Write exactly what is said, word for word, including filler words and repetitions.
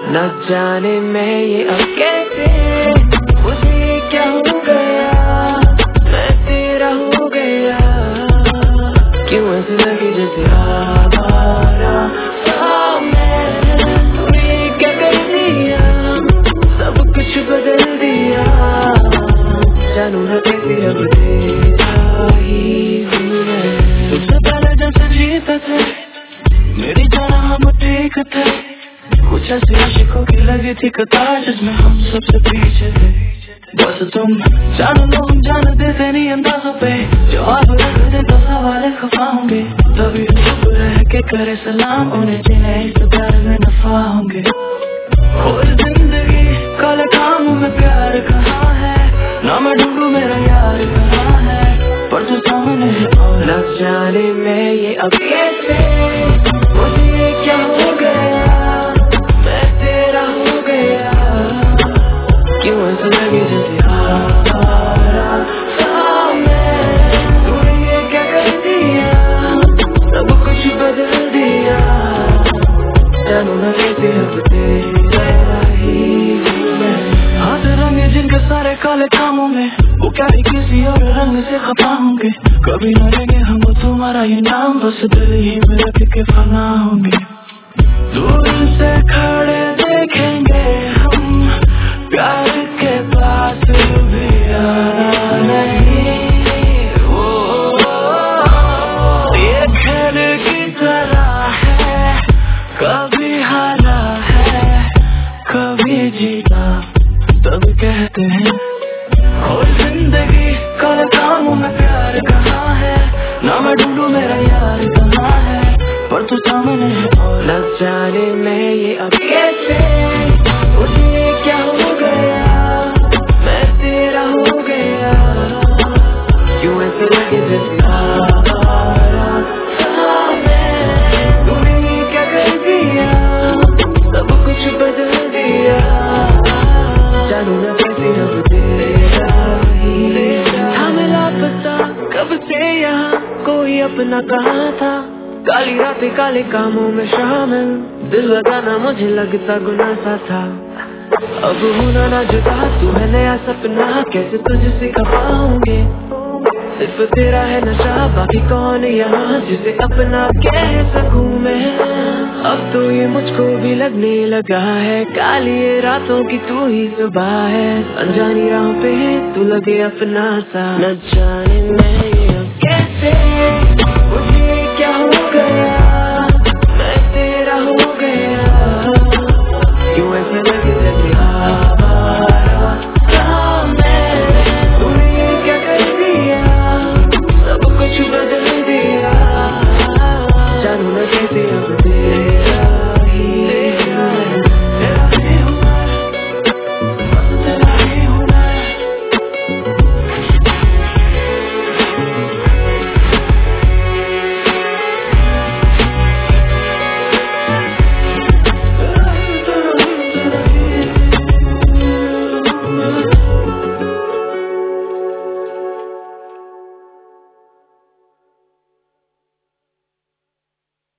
न जाने मैं ये अब कैसे, मुझे क्या हो गया, मैं तेरा हो गया। क्यों ऐसे लगे जैसे आवारा था मैं, तूने क्या कर दिया, सब कुछ बदल दिया। जानू न कैसे अब तेरा ही हूँ मैं। तुझसे पहले जैसे जीता था मेरी जाना हम ठीक थे, कुछ ऐसी आशिकों की लगी थी कतार जिसमें हम सबसे पीछे थे। बस तुम जानो लो हम जान देते नहीं अंदाजों पे, जवाब रख दे तो सवाल खफा होंगे। तभी चुप रह के करे सलाम उन्हें जिन्हें इस प्यार में नफा होंगे। और जिंदगी काले कामों में प्यार कहाँ है, ना मैं ढूंढूं मेरा यार कहाँ है, पर तू सामने है और न जाने मैं ये अब कैसे, मुझे क्या हो गया, मैं तेरा हो गया। क्यों ऐसा लगे जैसे आवारा था मैं, तूने क्या कर दिया, सब कुछ बदल दिया। जानू न कैसे अब तेरा ही हूँ मैं। हाथ रंगे जिनके सारे काले कामों में, वो क्या ही किसी और रंग से खपा होंगे। कभी न लेंगे हम तुम्हारा ये नाम, बस दिल ही में रख के फना होंगे। दूर से खड़े देखेंगे हम, प्यार के पास भी आना नहीं। ओ, ये खेल की तरह है, कभी हारा है कभी जीता, तब कहते हैं। और जिंदगी काले कामों में प्यार कहाँ है, ना मैं ढूंढूं मेरा यार कहाँ है, पर तू सामने है और न जाने मैं ये अब कैसे, मुझे क्या हो गया, मैं तेरा हो गया। क्यों ऐसे लगे जैसे आवारा था मैं, तूने क्या कर दिया, सब कुछ बदल दिया। जानू न कैसे अब तेरा ही हमें लापता कब से यहाँ कोई अपना कहाँ था। काली रातें काले कामों में शामिल, दिल लगाना मुझे लगता गुनाह सा था। अब होना ना जुदा तू है नया सपना, कैसे तुझसे खपाऊंगे। सिर्फ तेरा है नशा, बाकी कौन यहाँ जिसे अपना कह सकूं मैं। अब तो ये मुझको भी लगने लगा है, काली ये रातों की तू ही सुबह है। अनजानी राहों पे तू लगे अपना सा, न जाने मैं